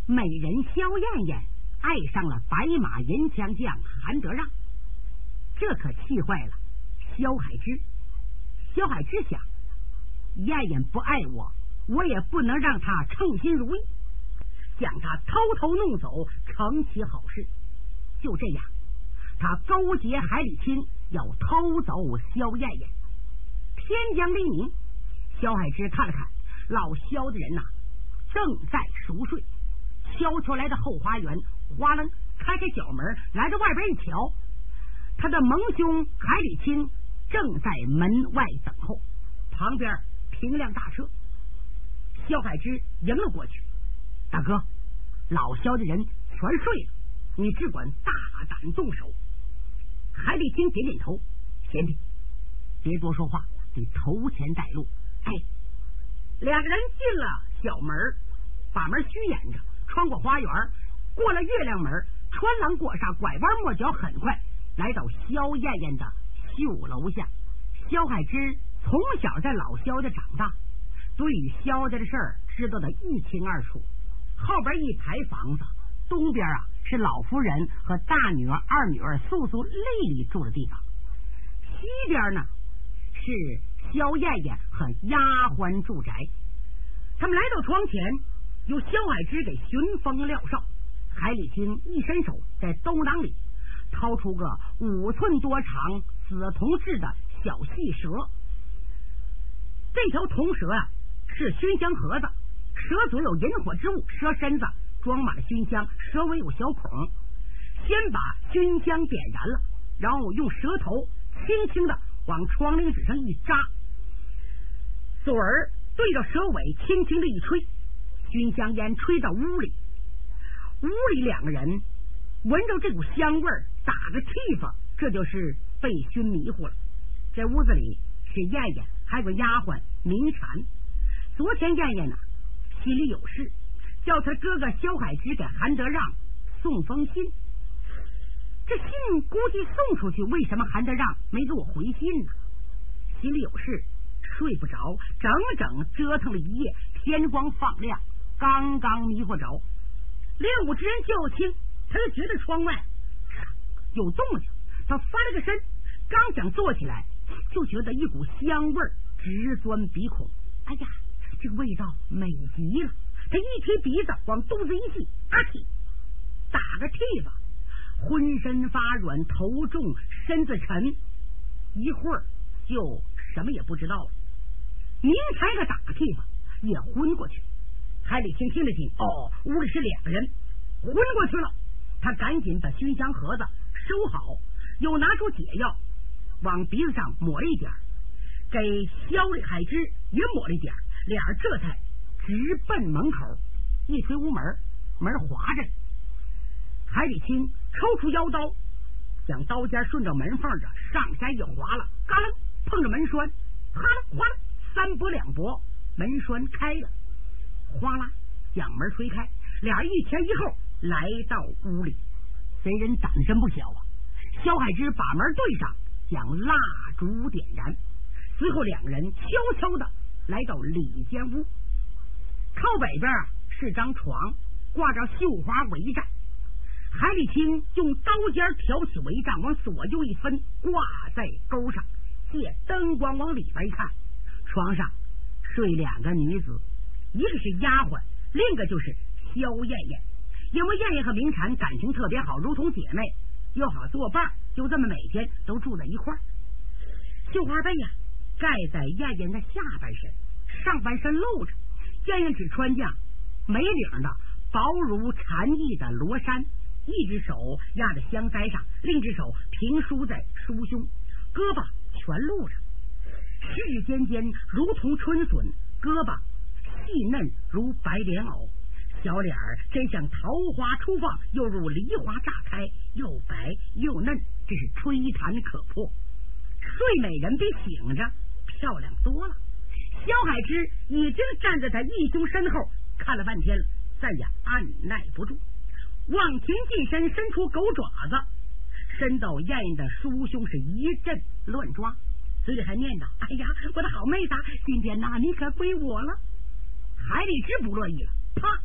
美人萧燕燕爱上了白马银枪将韩德让，这可气坏了萧海之。萧海之想，燕燕不爱我，我也不能让她称心如意，将她偷偷弄走，成其好事。就这样，他勾结海里青，要偷走萧燕燕。天将黎明，萧海之看了看老萧的人正在熟睡，悄悄来到后花园，哗楞开开角门，来到外边一瞧，他的盟兄海里青正在门外等候，旁边停辆大车。萧海之迎了过去，大哥，老萧的人全睡了，你只管大胆动手。海里青点点头，贤弟别多说话，得头前带路。两个人进了小门，把门虚掩着，穿过花园，过了月亮门，穿廊过上，拐弯抹角，很快来到萧燕燕的绣楼下。萧海之从小在老萧家长大，对于萧家的事儿知道的一清二楚。后边一排房子，东边是老夫人和大女儿、二女儿素素、丽丽住的地方，西边呢是萧燕燕和丫鬟住宅。他们来到窗前，由萧海之给寻风撂哨。海里青一伸手，在兜囊里掏出个5寸多长紫铜制的小细蛇。这条铜蛇是熏香盒子，蛇嘴有引火之物，蛇身子装满了熏香，蛇尾有小孔。先把熏香点燃了，然后用蛇头轻轻的往窗棂纸上一扎，嘴儿对着蛇尾轻轻的一吹，熏香烟吹到屋里。屋里两个人闻着这股香味儿，打个气发，这就是被熏迷糊了。这屋子里是燕燕，还有个丫鬟明婵。昨天燕燕心里有事，叫他哥哥萧海之给韩德让送封信。这信估计送出去，为什么韩德让没给我回信呢？心里有事，睡不着，整整折腾了一夜，天光放亮，刚刚迷糊着。练武之人叫轻，他就觉得窗外有动静，他翻了个身，刚想坐起来，就觉得一股香味直钻鼻孔。哎呀，这个味道美极了！他一提鼻子往肚子一吸，打个屁吧，浑身发软，头重身子沉，一会儿就什么也不知道了。明才个打个屁吧，也昏过去。海里青听了听，屋里是两个人，昏过去了。他赶紧把熏香盒子收好，又拿出解药往鼻子上抹了一点，给萧海之也抹了一点，俩人这才直奔门口。一推屋门，门滑着，海里青抽出腰刀，将刀尖顺着门缝着上下一划了，嘎楞碰着门栓，哈啦哗啦三拨两拨，门栓开了，哗啦将门推开，俩人一前一后来到屋里。贼人胆真不小啊！萧海之把门对上，将蜡烛点燃，随后两个人悄悄的来到里间屋。靠北边是张床，挂着绣花帷帐。海里青用刀尖挑起帷帐，往左右一分，挂在钩上，借灯光往里边一看，床上睡两个女子，一个是丫鬟，另一个就是萧燕燕。因为燕燕和明婵感情特别好，如同姐妹，又好作伴，就这么每天都住在一块儿。绣花被盖在燕燕的下半身，上半身露着，燕燕只穿件没领的薄如蝉翼的罗衫，一只手压在香腮上，另一只手平梳在梳胸，胳膊全露着，视指尖尖如同春笋，胳膊细嫩如白莲藕，小脸儿真像桃花初放，又如梨花炸开，又白又嫩，真是吹弹可破。睡美人比醒着漂亮多了。萧海之已经站在他义兄身后看了半天了，再也按耐不住，往前近身，伸出狗爪子，伸到燕燕的梳胸，是一阵乱抓，嘴里还念叨：“哎呀，我的好妹子，今天你可归我了。”海里之不乐意了，啪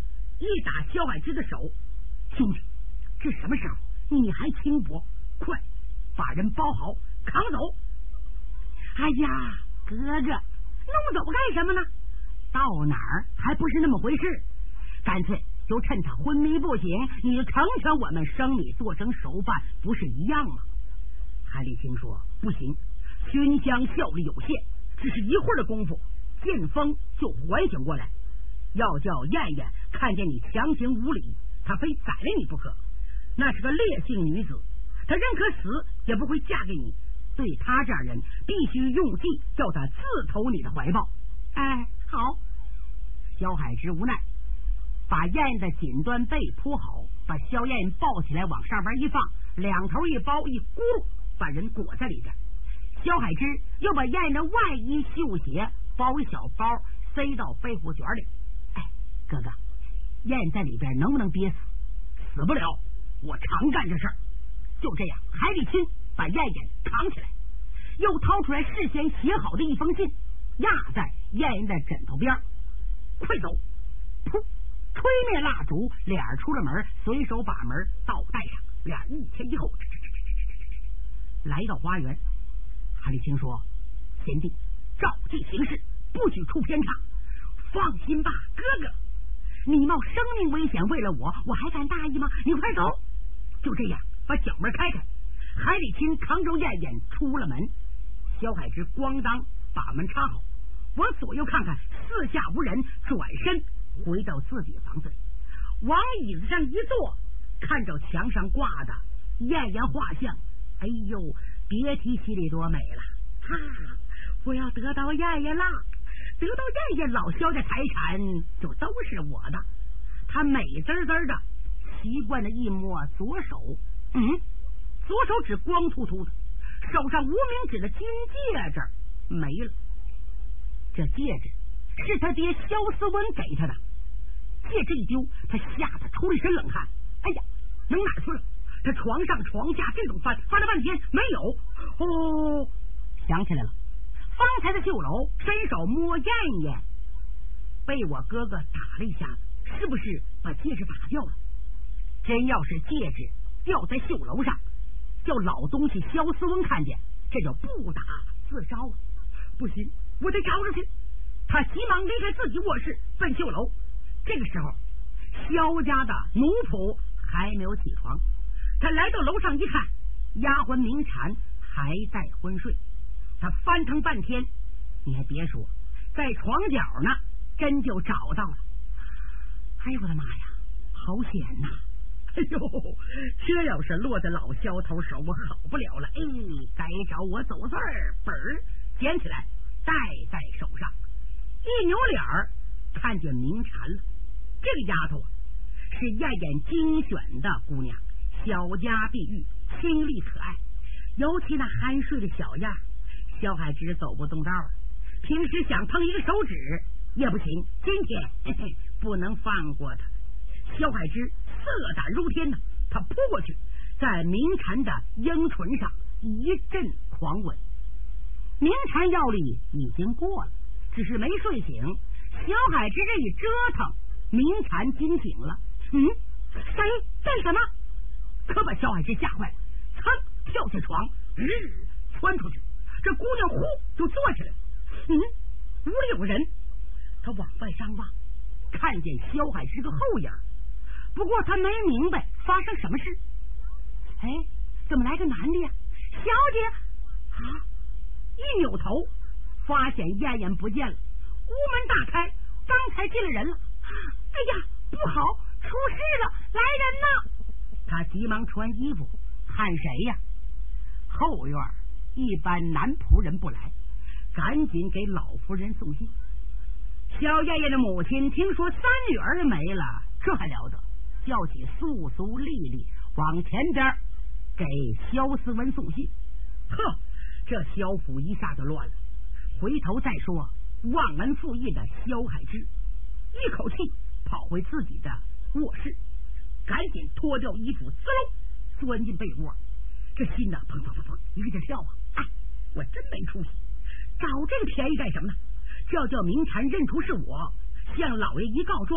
一打萧海之的手，兄弟，这什么时候你还轻薄？快把人包好扛走！哎呀，哥哥，弄走干什么呢？到哪儿还不是那么回事？干脆就趁他昏迷不醒，你就成全我们生米做成熟饭，不是一样吗？海里青说不行，熏香效力有限，只是一会儿的功夫，剑锋就缓醒过来。要叫燕燕看见你强行无礼，她非宰了你不可。那是个烈性女子，她认可死也不会嫁给你。对她这样人，必须用计叫她自投你的怀抱。哎，好。萧海之无奈，把燕燕的锦缎被铺好，把萧燕燕抱起来往上边一放，两头一包一咕噜，把人裹在里边。萧海之又把燕燕的外衣绣鞋包一小包，塞到背虎卷里。哎，哥哥，燕燕在里边能不能憋死？死不了，我常干这事儿。就这样，海里青把燕燕扛起来，又掏出来事先写好的一封信，压在燕燕的枕头边。快走！噗，吹灭蜡烛，俩人出了门，随手把门倒带上，俩一前一后，来到花园。海里青说：“贤弟，照计行事，不许出偏差。放心吧，哥哥，你冒生命危险为了我还敢大意吗？你快走！”就这样，把角门开开，海里青扛着燕燕出了门。萧海之咣当把门插好，往左右看看，四下无人，转身回到自己房子里，往椅子上一坐，看着墙上挂的燕燕画像，哎呦，别提心里多美了！哈，我要得到燕燕啦！得到燕燕，老萧的财产就都是我的。他美滋滋的习惯的一摸左手，左手指光秃秃的，手上无名指的金戒指没了。这戒指是他爹萧思温给他的，戒指一丢，他吓得出了一身冷汗。哎呀，扔哪去了？他床上床下这种翻了半天没有。哦，想起来了，方才的绣楼伸手摸燕燕，被我哥哥打了一下子，是不是把戒指打掉了？真要是戒指掉在绣楼上，叫老东西萧思温看见，这就不打自招啊！不行，我得找出去。他急忙离开自己卧室，奔绣楼。这个时候，萧家的奴仆还没有起床。他来到楼上一看，丫鬟明禅还在昏睡。他翻腾半天，你还别说，在床角呢，真就找到了。哎呦我的妈呀，好险呐！哎呦，这要是落在老萧头手，我好不了了。哎，该找我走字儿，本儿捡起来戴在手上，一扭脸儿看见明禅了。这个丫头啊，是燕燕精选的姑娘，小家碧玉，清丽可爱，尤其那酣睡的小样，萧海之走不动道了。平时想碰一个手指也不行，今天不能放过他。萧海之色胆如天呢，他扑过去，在明禅的樱唇上一阵狂吻。明禅药力已经过了，只是没睡醒。萧海之这一折腾，明禅惊醒了。谁干什么？可把萧海之吓坏了，噌跳下床，窜出去。这姑娘呼就坐起来了。屋里有人，他往外张望，看见萧海之个后影，不过他没明白发生什么事。哎，怎么来个男的呀？小姐啊！一扭头，发现燕燕不见了，屋门大开，刚才进了人了。哎呀，不好，出事了，来人呐！他急忙穿衣服，看谁呀？后院一般男仆人不来，赶紧给老夫人送信。萧燕燕的母亲听说三女儿没了，这还了得，叫起素素丽丽往前边给萧思文送信。这萧府一下就乱了。回头再说忘恩负义的萧海之，一口气跑回自己的卧室，赶紧脱掉衣服，滋溜钻进被窝。这心呢砰砰砰砰一个劲跳啊！哎，我真没出息，找这个便宜干什么呢？这要叫明禅认出是我，向老爷一告状，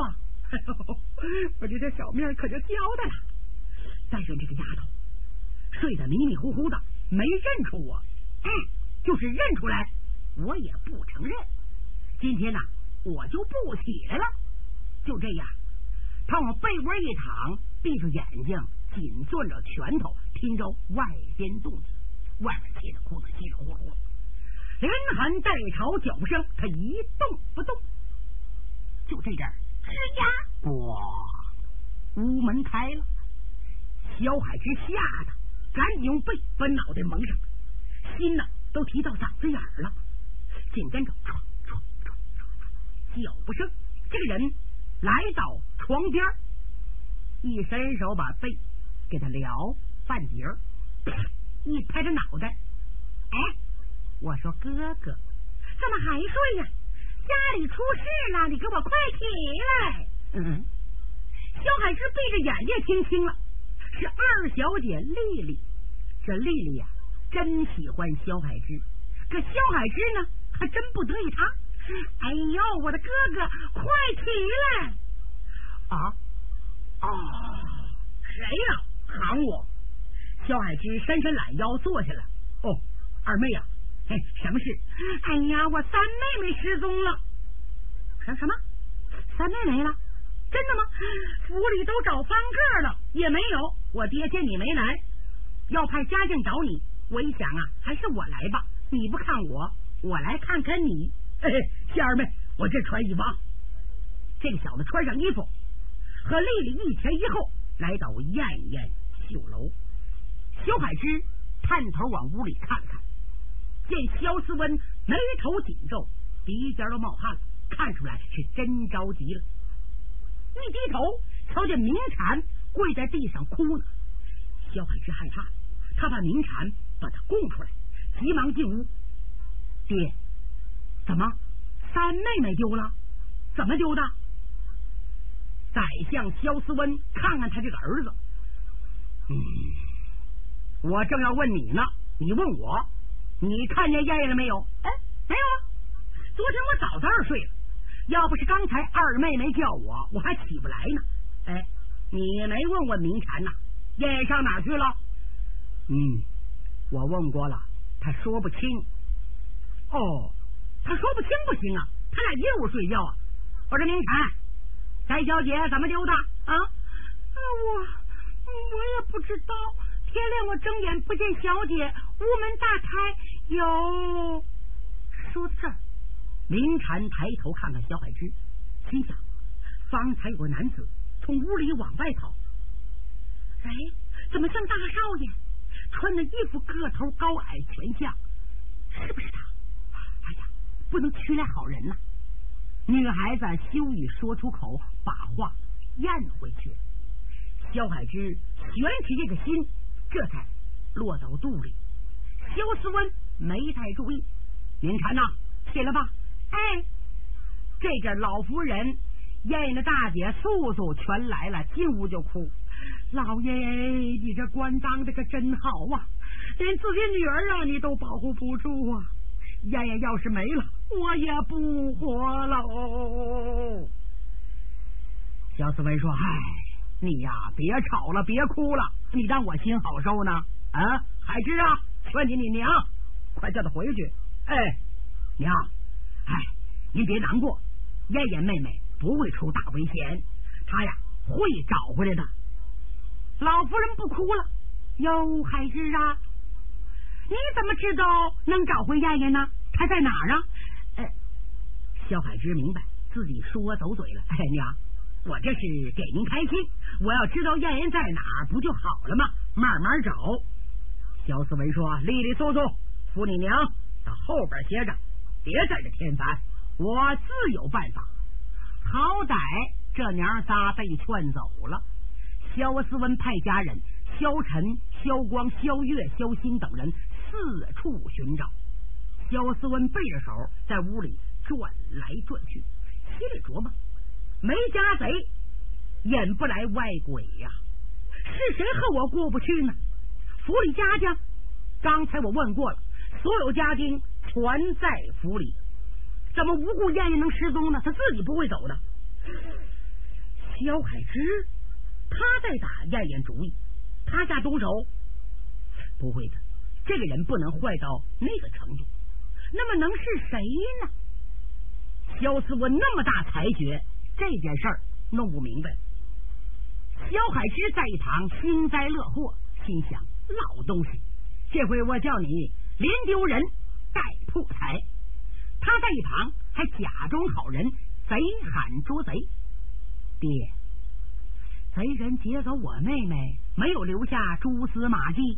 哎呦，我这小命可就交代了。但是这个丫头睡得迷迷糊糊的，没认出我。就是认出来，我也不承认。今天呢，我就不起来了。就这样，他往被窝一躺，闭上眼睛，紧攥着拳头，听着外边动静。外面气得哭得稀里呼噜，连喊带吵脚声，他一动不动。就这阵儿，吱呀，咣，屋门开了。小海之吓得赶紧用被把脑袋蒙上，心呢都提到嗓子眼了。紧跟着唰唰唰唰脚步声，这个人来到床边，一伸手把被给他撩半截儿，一拍着脑袋，哎，我说哥哥，怎么还睡呀？家里出事了，你给我快起来！小海之闭着眼睛听清了，是二小姐丽丽。这丽丽呀，真喜欢小海之，可小海之呢，还真不得意他。哎呦，我的哥哥，快起来！谁呀？喊我！小海之伸伸懒腰坐下来。二妹呀，什么事？哎呀，我三妹妹失踪了。什么？三妹没了？真的吗？府里都找方个了，也没有。我爹见你没来，要派家境找你。我一想啊，还是我来吧。你不看我，我来看看你。谢二妹，我这穿衣服。这个小子穿上衣服，和丽丽一前一后来到艳艳绣楼。小海之探头往屋里看看，见萧思温眉头紧皱，鼻尖都冒汗了，看出来是真着急了。一低头瞧见明禅跪在地上哭呢，小海之害怕，他把明禅把他供出来，急忙进屋。爹，怎么三妹妹丢了？怎么丢的？宰相萧思温看看他这个儿子，我正要问你呢，你问我，你看见燕燕了没有？没有啊，昨天我早在这儿睡了，要不是刚才二妹妹叫我还起不来呢。你没问问明禅呐，燕燕上哪去了？我问过了，他说不清。他说不清不行啊，他俩一屋睡觉啊。我说明禅，翟小姐怎么丢的啊？我也不知道，天亮我睁眼不见小姐，屋门大开，有。说到这儿，明禅抬头看看小海之，心想方才有个男子从屋里往外跑，怎么像大少爷？穿的衣服个头高矮全像，是不是他？不能取来好人呐。女孩子羞于说出口，把话咽回去。萧海之悬起这个心，这才落到肚里。萧思温没太注意，明禅呐，起来吧。这阵老夫人燕燕的大姐素素全来了，进屋就哭。老爷，你这官当的可真好啊，连自己女儿你都保护不住啊。燕燕要是没了，我也不活喽。萧思文说：你呀，别吵了，别哭了，你当我心好受呢？海之啊，劝你娘，快叫他回去。娘，您别难过，燕燕妹妹不会出大危险，她呀会找回来的。老夫人不哭了。哟，海之啊，你怎么知道能找回燕燕呢？她在哪儿啊？萧海之明白自己说走嘴了。娘，我这是给您开心，我要知道燕燕在哪儿不就好了吗？慢慢找。萧思文说：丽丽素素，扶你娘到后边歇着，别在这添烦，我自有办法。好歹这娘仨被劝走了。萧思文派家人萧晨、萧光、萧月、萧欣等人四处寻找。萧思文背着手在屋里转来转去，心里琢磨：没家贼，引不来外鬼呀，是谁和我过不去呢？府里家家，刚才我问过了，所有家丁全在府里，怎么无故燕燕能失踪呢？他自己不会走的。 萧海之他在打燕燕主意，他下毒手？不会的，这个人不能坏到那个程度。那么能是谁呢？萧思文那么大才觉，这件事儿弄不明白。萧海之在一旁幸灾乐祸，心想：老东西，这回我叫你连丢人带破财。他在一旁还假装好人，贼喊捉贼。爹，贼人劫走我妹妹，没有留下蛛丝马迹。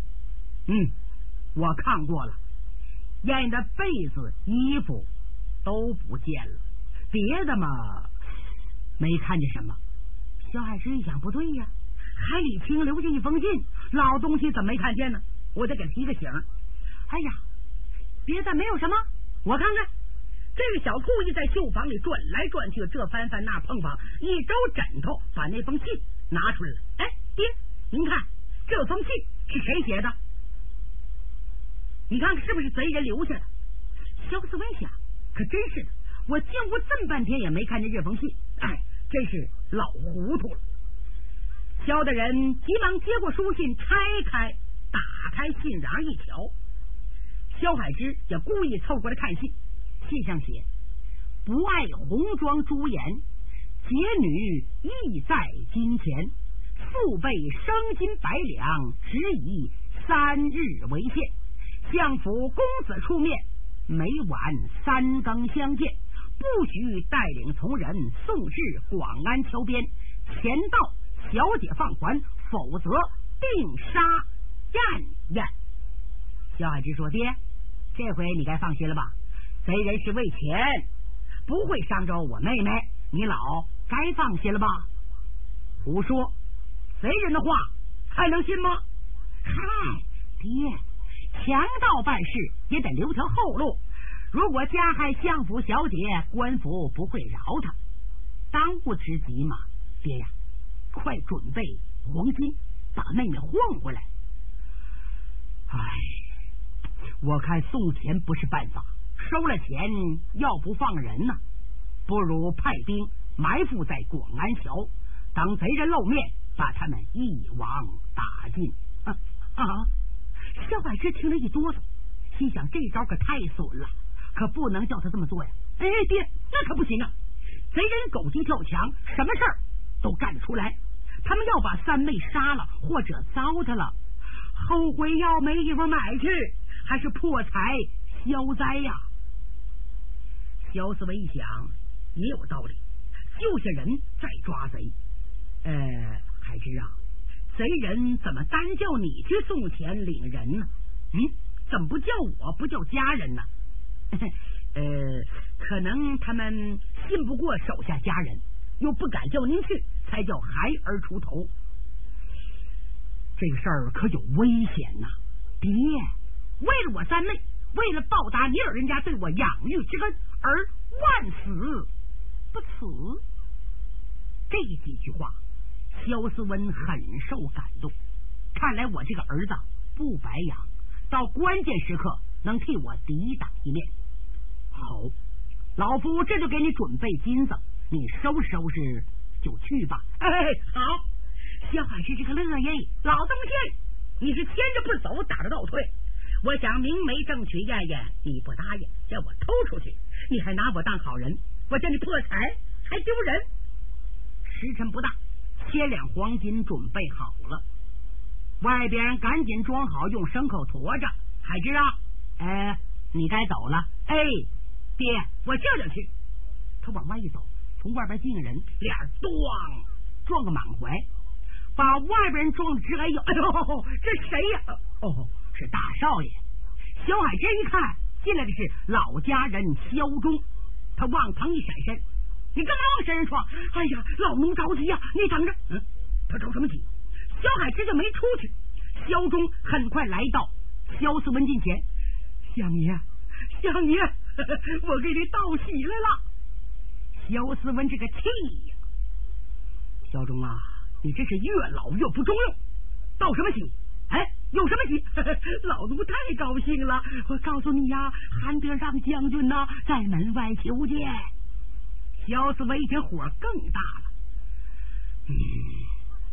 我看过了，燕燕的被子、衣服都不见了，别的嘛没看见什么。萧海之一想，不对呀，海里清留下一封信，老东西怎么没看见呢？我得给提个醒。哎呀，别的没有什么，我看看。这个小兔子在绣房里转来转去，这翻翻那碰碰，一周枕头把那封信拿出来了。哎，爹，您看这封信是谁写的？你看是不是贼人留下的？萧思文想，可真是的，我进屋这么半天也没看见这封信，哎，真是老糊涂了。萧大人急忙接过书信，拆开打开信瓤一瞧，萧海之也故意凑过来看信。信上写：不爱红妆朱颜，劫女意在金钱，速备生金百两，只以3日为限。相府公子出面，每晚3更相见，不许带领从人送至广安桥边，前到小姐放还，否则定杀燕燕。萧海之说：爹，这回你该放心了吧？贼人是为钱，不会伤着我妹妹，你老该放心了吧？胡说，贼人的话还能信吗？嗨，爹，强盗办事也得留条后路，如果加害相府小姐，官府不会饶他。当务之急嘛，爹呀，快准备黄金，把妹妹换回来。唉，我看送钱不是办法，收了钱要不放人呢，不如派兵埋伏在广安桥，等贼人露面，把他们一网打尽。萧海之听了一哆嗦，心想这招可太损了，可不能叫他这么做呀。哎，爹，那可不行啊！贼人狗急跳墙，什么事儿都干得出来。他们要把三妹杀了，或者糟蹋了，后悔药没地方买去，还是破财消灾呀。萧思维一想，也有道理，救下人再抓贼。海之啊，贼人怎么单叫你去送钱领人呢？怎么不叫我，不叫家人呢？可能他们信不过手下家人，又不敢叫您去，才叫孩儿出头。这个事儿可有危险呐！爹，为了我三妹，为了报答你老人家对我养育之恩，而万死不辞。这几句话，萧思温很受感动。看来我这个儿子不白养，到关键时刻能替我抵挡一面。好，老夫这就给你准备金子，你收拾收拾就去吧。好。萧海是这个乐耶，老东西，你是牵着不走，打着倒退。我想明媒正娶燕燕，你不答应，叫我偷出去，你还拿我当好人，我叫你破财还丢人。时辰不大，1000两黄金准备好了，外边赶紧装好，用牲口驮着。海之啊，你该走了。爹，我这就去。他往外一走，从外边进个人，脸咣撞个满怀，把外边人撞的直哎呦，这谁呀？是大少爷。萧海之一看进来的是老家人萧忠，他往旁一闪身，你干嘛往身上撞？哎呀，老奴着急呀，你等着。他着什么急？萧海之就没出去。萧忠很快来到萧思文近前，相爷，我给你道喜来了。萧思文这个气呀，萧忠啊，你真是越老越不中用，道什么喜？有什么喜？老奴太高兴了！我告诉你呀，韩德让将军呢在门外求见。萧思维一听火更大了，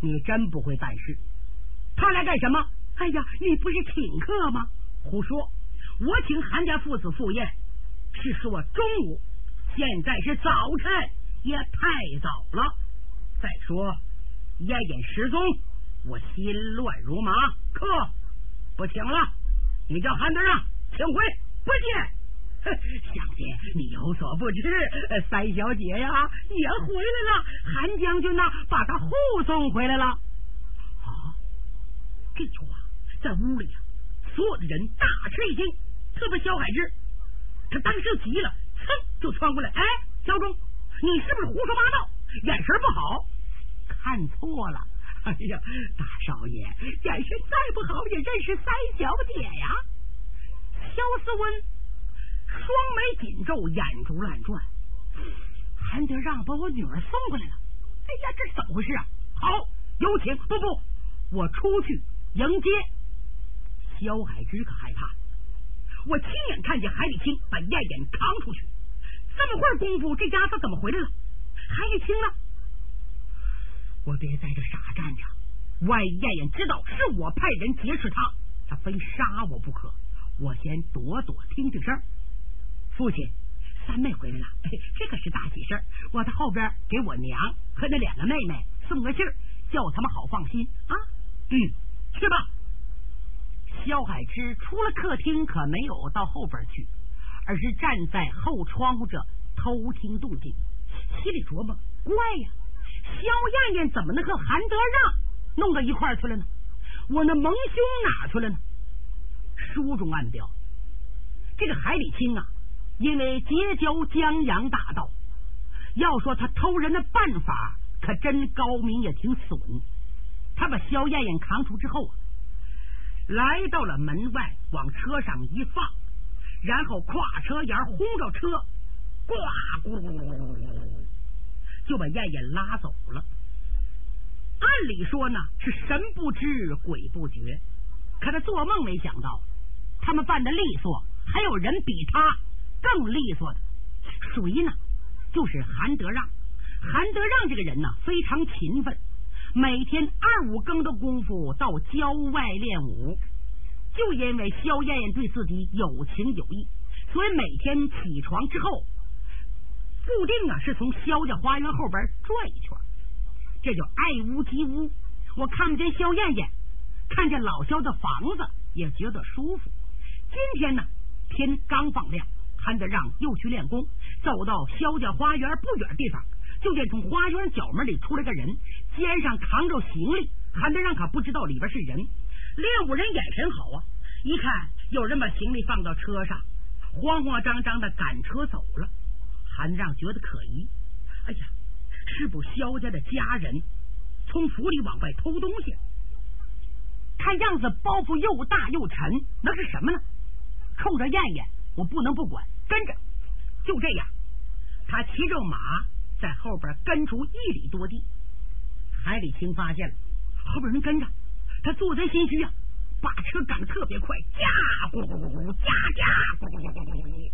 你真不会办事。他来干什么？哎呀，你不是请客吗？胡说！我请韩家父子赴宴是说中午，现在是早晨，也太早了。再说燕燕失踪，我心乱如麻，客不请了，你叫韩德让请回，不见。相姐，你有所不知，三小姐呀也回来了，韩将军呢把她护送回来了。啊，这句话在屋里所有的人大吃一惊，特别萧海之，他当时急了，噌就窜过来，哎，小钟，你是不是胡说八道？眼神不好，看错了。哎呀，大少爷，眼神再不好也认识三小姐呀。萧思温双眉紧皱，眼珠乱转。韩德让把我女儿送回来了。哎呀，这是怎么回事啊？好，有请。不，我出去迎接。萧海之可害怕，我亲眼看见海里清把燕燕扛出去，这么会儿功夫，这家伙怎么回来了？海里清呢？我别在这傻站着，万一燕燕知道是我派人劫持他，他非杀我不可。我先躲听听声。父亲，三妹回来了，这可是大喜事。我在后边给我娘和那两个妹妹送个信儿，叫他们好放心啊。去吧。萧海之出了客厅，可没有到后边去，而是站在后窗户这偷听动静，心里琢磨：怪呀，萧燕燕怎么能和韩德让弄到一块儿去了呢？我那蒙兄哪去了呢？书中暗表，这个海里清啊，因为结交江洋大盗，要说他偷人的办法可真高明，也挺损。他把萧燕燕扛出之后啊，来到了门外，往车上一放，然后跨车沿轰着车，呱咕噜就把燕燕拉走了。按理说呢，是神不知鬼不觉，可他做梦没想到，他们办的利索，还有人比他更利索的。谁呢？就是韩德让。韩德让这个人呢，非常勤奋，每天2、5更的功夫到郊外练武。就因为萧燕燕对自己有情有义，所以每天起床之后，固定是从萧家花园后边转一圈，这叫爱屋及乌。我看不见萧燕燕，看见老萧的房子也觉得舒服。今天呢，天刚放亮，韩德让又去练功，走到萧家花园不远地方，就见从花园角门里出来个人，肩上扛着行李。韩德让可不知道里边是人。练武人眼神好啊，一看有人把行李放到车上，慌慌张张的赶车走了。韩德让觉得可疑，哎呀，是不萧家的家人从府里往外偷东西？看样子包袱又大又沉，那是什么呢？冲着燕燕，我不能不管，跟着。就这样，他骑着马在后边跟出1里多地。海里清发现了后边人跟着，他做贼心虚啊，把车赶得特别快，驾咕咕咕咕，驾咕咕咕咕。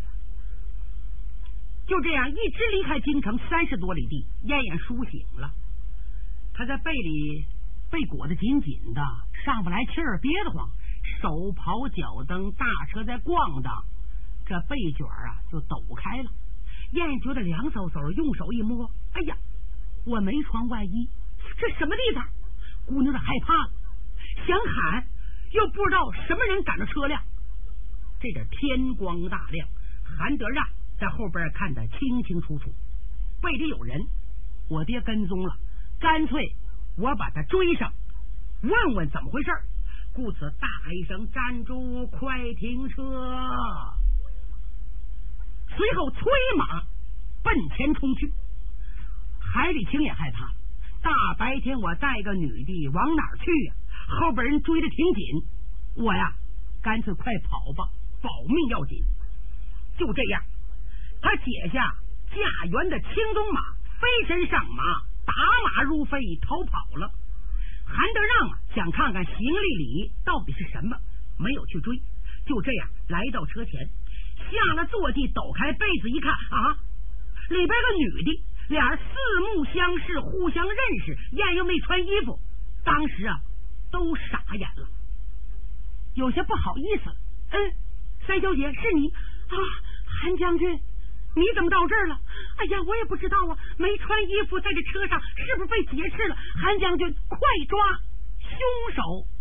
就这样一直离开京城30多里地，燕燕苏醒了，他在被里被裹得紧紧的，上不来气儿，憋得慌，手刨脚蹬，大车在咣当，这被卷就抖开了。燕燕觉得凉飕飕，用手一摸，哎呀，我没穿外衣，这什么地方？姑娘的害怕了，想喊又不知道什么人赶着车辆。这个天光大亮，韩德让在后边看得清清楚楚，背里有人，我爹跟踪了，干脆我把他追上，问问怎么回事。故此大一声：站住，快停车！随后催马奔前冲去。海里清也害怕，大白天我带个女的往哪儿去呀？后边人追得挺紧，我呀干脆快跑吧，保命要紧。就这样，他解下驾辕的青鬃马，飞身上马，打马如飞，逃跑了。韩德让想看看行李里到底是什么，没有去追。就这样来到车前，下了坐骑，抖开被子一看啊，里边个女的俩人四目相视，互相认识，燕又没穿衣服，当时啊都傻眼了，有些不好意思。三小姐，是你啊，韩将军，你怎么到这儿了？哎呀，我也不知道啊，没穿衣服在这车上，是不是被劫持了？韩将军，快抓凶手！